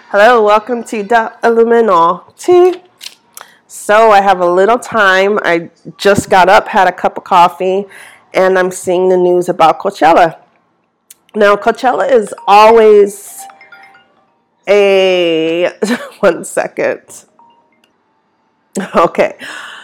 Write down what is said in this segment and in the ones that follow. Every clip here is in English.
Hello, welcome to The Illuminati. So I have a little time. I just got up, had a cup of coffee, and I'm seeing the news about Coachella. Now, Coachella is always a... One second. Okay.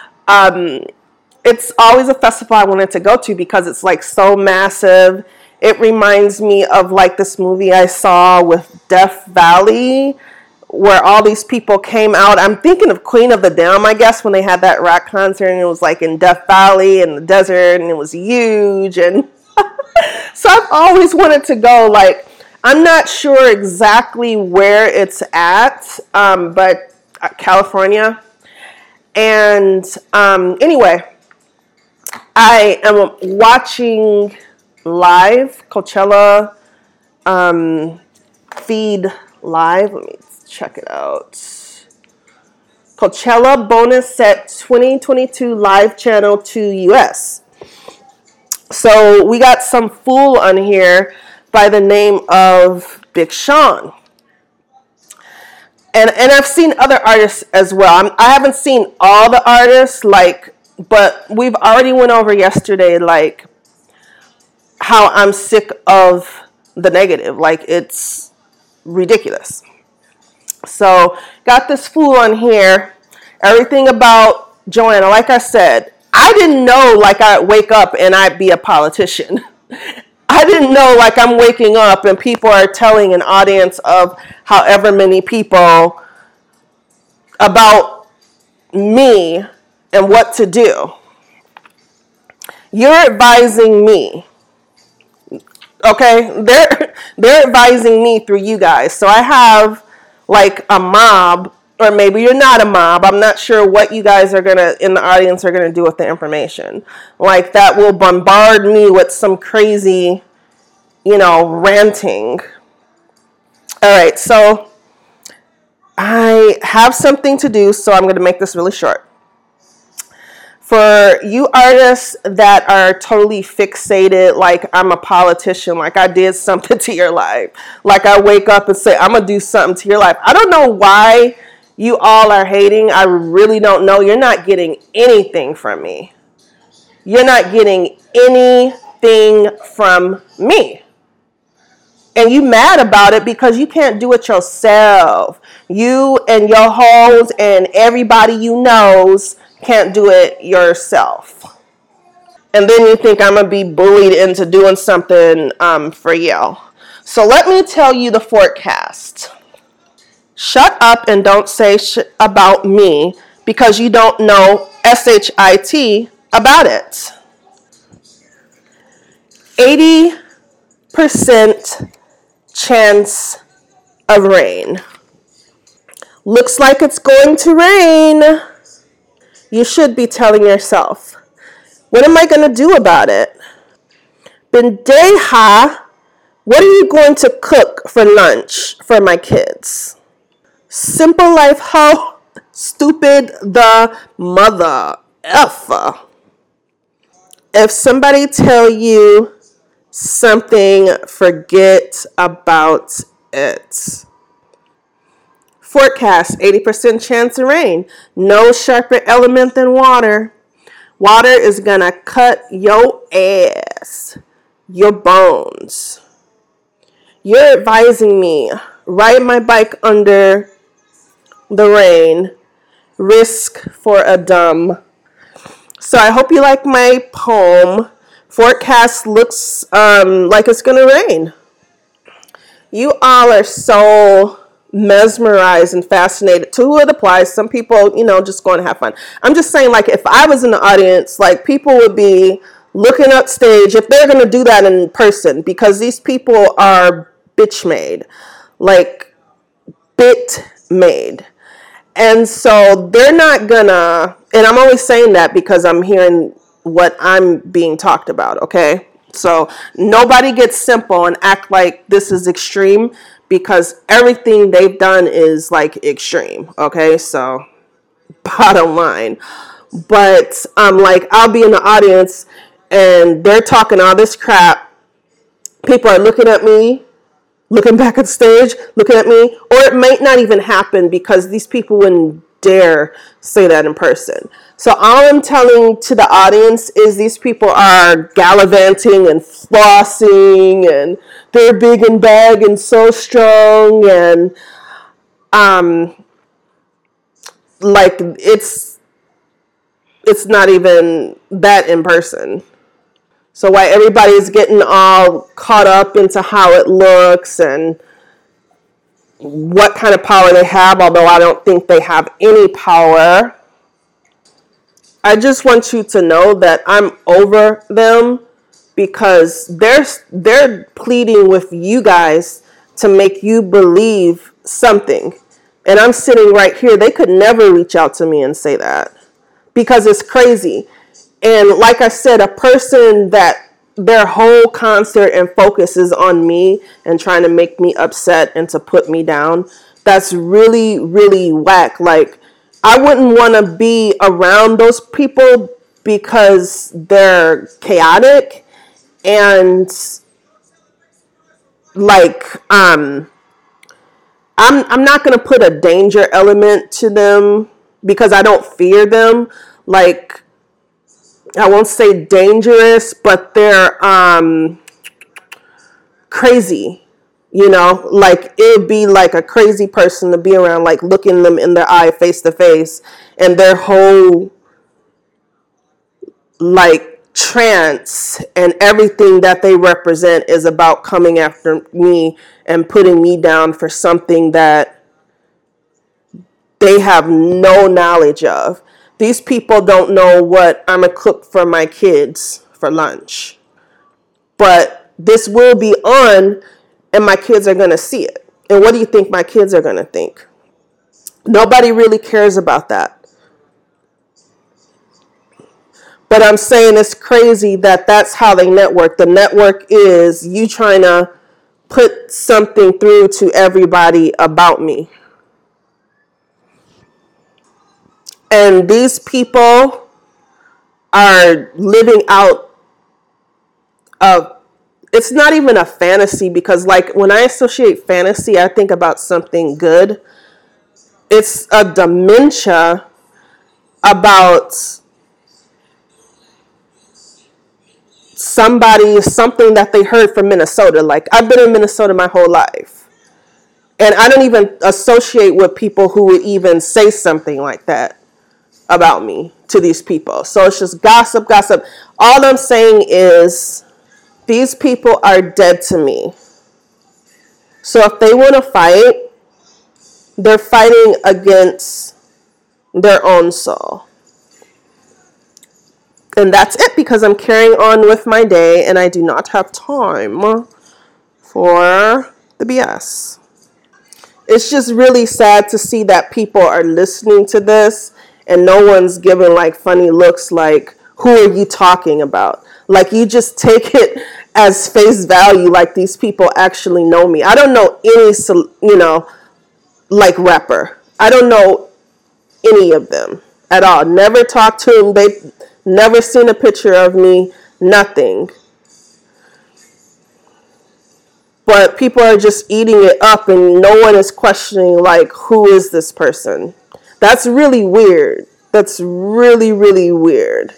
It's always a festival I wanted to go to because it's like so massive. It reminds me of like this movie I saw with Death Valley where all these people came out. I'm thinking of Queen of the Dam, I guess, when they had that rock concert and it was like in Death Valley in the desert and it was huge. And so I've always wanted to go. Like, I'm not sure exactly where it's at, but California. And anyway, I am watching live Coachella feed live. Let me check it out. Coachella bonus set 2022 live channel to US. So we got some fool on here by the name of Big Sean. And I've seen other artists as well. I haven't seen all the artists, but we've already went over yesterday, like, how I'm sick of the negative. Like, it's ridiculous. So, got this fool on here. Everything about Joanna. Like I said, I didn't know, like, I'd wake up and I'd be a politician. I didn't know, like, I'm waking up and people are telling an audience of however many people about me and what to do. You're advising me. Okay? They're advising me through you guys. So I have, like, a mob, or maybe you're not a mob. I'm not sure what you guys are in the audience are going to do with the information. Like, that will bombard me with some crazy, ranting. All right, so I have something to do, so I'm going to make this really short. For you artists that are totally fixated, like I'm a politician, like I did something to your life, like I wake up and say, I'm going to do something to your life. I don't know why you all are hating. I really don't know. You're not getting anything from me. You're not getting anything from me. And you mad about it because you can't do it yourself. You and your hoes and everybody you knows can't do it yourself. And then you think I'm going to be bullied into doing something for you. So let me tell you the forecast. Shut up and don't say shit about me because you don't know SHIT about it. 80% chance of rain. Looks like it's going to rain. You should be telling yourself, what am I going to do about it? Bendeja, what are you going to cook for lunch for my kids? Simple life, how stupid the mother effer. If somebody tell you something, forget about it. Forecast, 80% chance of rain. No sharper element than water. Water is going to cut your ass, your bones. You're advising me, ride my bike under the rain, risk for a dumb. So I hope you like my poem. Forecast looks like it's going to rain. You all are so mesmerized and fascinated. To who it applies. Some people, just going to have fun. I'm just saying, like, if I was in the audience, like, people would be looking up stage if they're going to do that in person because these people are bitch made. Like, bit made. And so they're not gonna, and I'm always saying that because I'm hearing what I'm being talked about, okay? So nobody gets simple and act like this is extreme because everything they've done is like extreme, okay? So bottom line. But I'll be in the audience and they're talking all this crap. People are looking at me looking back at the stage, looking at me, or it might not even happen because these people wouldn't dare say that in person. So all I'm telling to the audience is these people are gallivanting and flossing, and they're big and bag and so strong, and like it's not even that in person. So why everybody's getting all caught up into how it looks and what kind of power they have, although I don't think they have any power. I just want you to know that I'm over them because they're pleading with you guys to make you believe something. And I'm sitting right here. They could never reach out to me and say that because it's crazy. And like I said, a person that their whole concert and focus is on me and trying to make me upset and to put me down, that's really, really whack. Like, I wouldn't want to be around those people because they're chaotic and like I'm not going to put a danger element to them because I don't fear them. Like, I won't say dangerous, but they're crazy. You know, like it'd be like a crazy person to be around, like looking them in their eye face to face, and their whole like trance and everything that they represent is about coming after me and putting me down for something that they have no knowledge of. These people don't know what I'm gonna cook for my kids for lunch. But this will be on and my kids are going to see it. And what do you think my kids are going to think? Nobody really cares about that. But I'm saying it's crazy that that's how they network. The network is you trying to put something through to everybody about me. And these people are living out of, it's not even a fantasy because like when I associate fantasy, I think about something good. It's a dementia about something that they heard from Minnesota. Like, I've been in Minnesota my whole life. And I don't even associate with people who would even say something like that about me to these people. So it's just gossip, gossip. All I'm saying is these people are dead to me. So if they want to fight, they're fighting against their own soul. And that's it because I'm carrying on with my day and I do not have time for the BS. It's just really sad to see that people are listening to this and no one's giving like funny looks like, who are you talking about? Like, you just take it as face value like these people actually know me. I don't know any, like rapper. I don't know any of them at all. Never talked to them. They never seen a picture of me. Nothing. But people are just eating it up and no one is questioning, like, who is this person? That's really weird. That's really, really weird.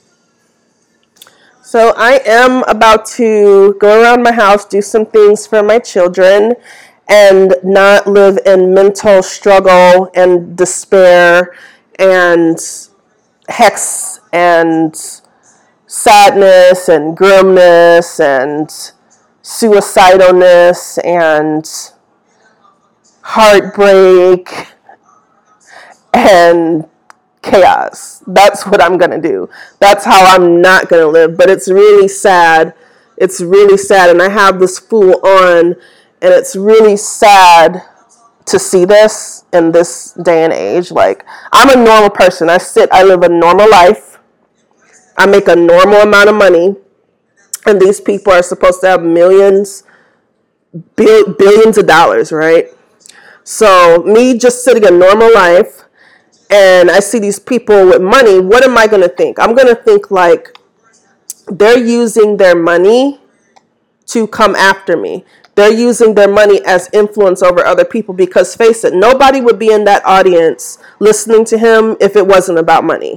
So I am about to go around my house, do some things for my children, and not live in mental struggle and despair and hex and sadness and grimness and suicidalness and heartbreak and chaos. That's what I'm going to do. That's how I'm not going to live. But it's really sad. It's really sad. And I have this fool on, and it's really sad to see this in this day and age. Like, I'm a normal person. I live a normal life. I make a normal amount of money. And these people are supposed to have billions of dollars, right? So me just sitting a normal life, and I see these people with money, what am I going to think? I'm going to think like they're using their money to come after me. They're using their money as influence over other people because, face it, nobody would be in that audience listening to him if it wasn't about money.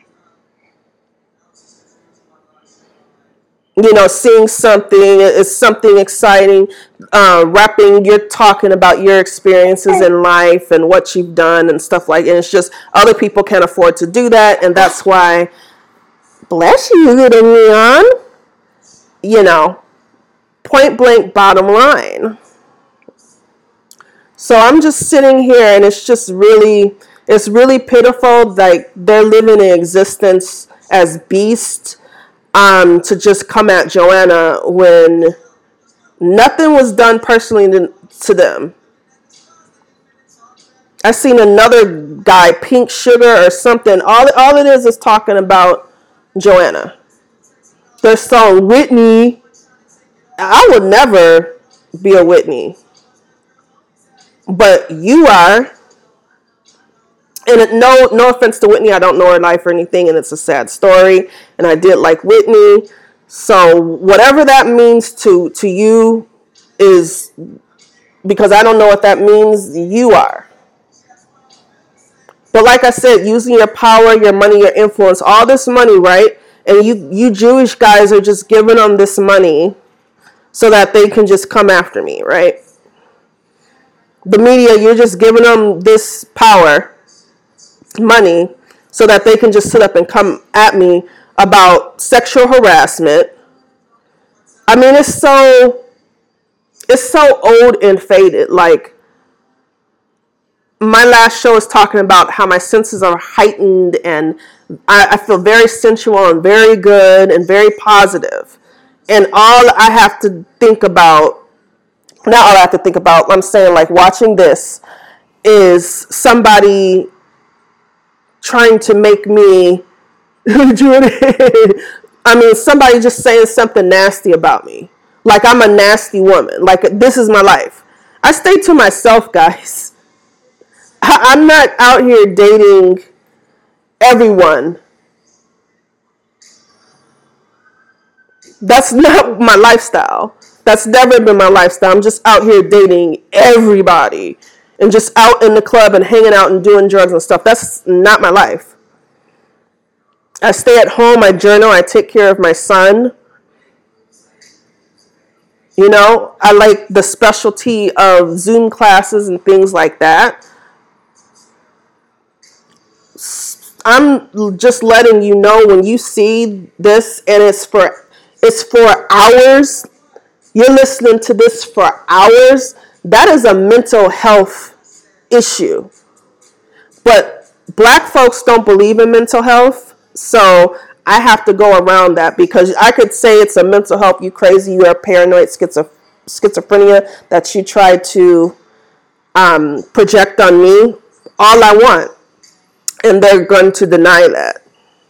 You know, seeing something is something exciting. Rapping, you're talking about your experiences in life and what you've done and stuff like that. And it's just other people can't afford to do that. And that's why, bless you, little Leon, you know, point blank bottom line. So I'm just sitting here and it's really pitiful. Like they're living in existence as beasts. To just come at Joanna when nothing was done personally to them. I seen another guy, Pink Sugar or something. All it is talking about Joanna. Their song Whitney. I would never be a Whitney, but you are. And no offense to Whitney, I don't know her life or anything, and it's a sad story. And I did like Whitney, so whatever that means to you is because I don't know what that means. You are, but like I said, using your power, your money, your influence, all this money, right? And you Jewish guys are just giving them this money so that they can just come after me, right? The media, you're just giving them this power, money, so that they can just sit up and come at me about sexual harassment. I mean, it's so old and faded. Like my last show is talking about how my senses are heightened and I feel very sensual and very good and very positive. And all I have to think about, not all I have to think about, I'm saying like watching this is somebody trying to make me, I mean, somebody just saying something nasty about me. Like I'm a nasty woman. Like this is my life. I stay to myself, guys. I'm not out here dating everyone. That's not my lifestyle. That's never been my lifestyle. I'm just out here dating everybody and just out in the club and hanging out and doing drugs and stuff. That's not my life. I stay at home, I journal, I take care of my son. You know, I like the specialty of Zoom classes and things like that. I'm just letting you know when you see this and it's for hours. You're listening to this for hours. That is a mental health issue. But black folks don't believe in mental health. So I have to go around that because I could say it's a mental health. You crazy. You are paranoid schizophrenia that you try to project on me. All I want. And they're going to deny that.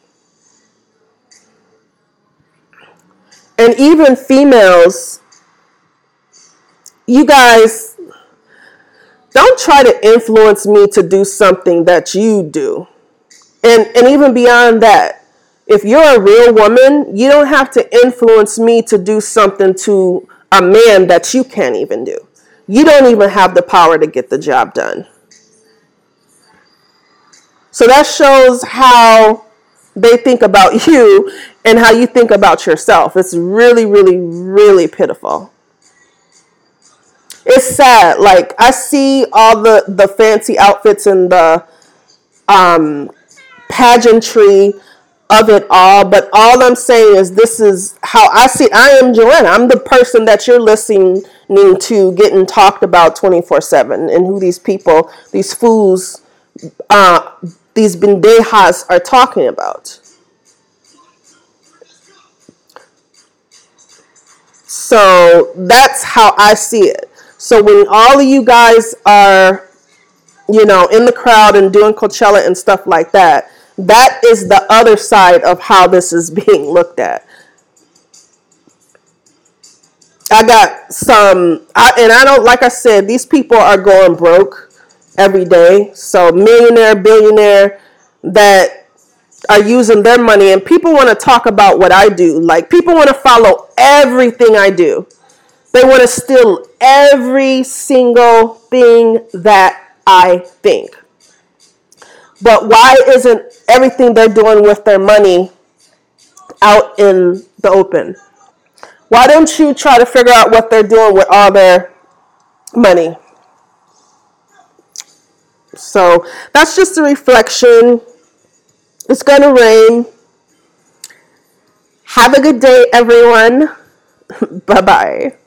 And even females, you guys, don't try to influence me to do something that you do. And even beyond that, if you're a real woman, you don't have to influence me to do something to a man that you can't even do. You don't even have the power to get the job done. So that shows how they think about you and how you think about yourself. It's really, really, really pitiful. It's sad. Like, I see all the fancy outfits and the pageantry of it all, but all I'm saying is this is how I see it. I am Joanna. I'm the person that you're listening to getting talked about 24/7 and who these people, these fools, these bendejas are talking about. So that's how I see it. So when all of you guys are, you know, in the crowd and doing Coachella and stuff like that, that is the other side of how this is being looked at. I got some, and I don't, like I said, these people are going broke every day. So millionaire, billionaire that are using their money, and people want to talk about what I do. Like, people want to follow everything I do. They want to steal every single thing that I think. But why isn't everything they're doing with their money out in the open? Why don't you try to figure out what they're doing with all their money? So that's just a reflection. It's going to rain. Have a good day, everyone. Bye-bye.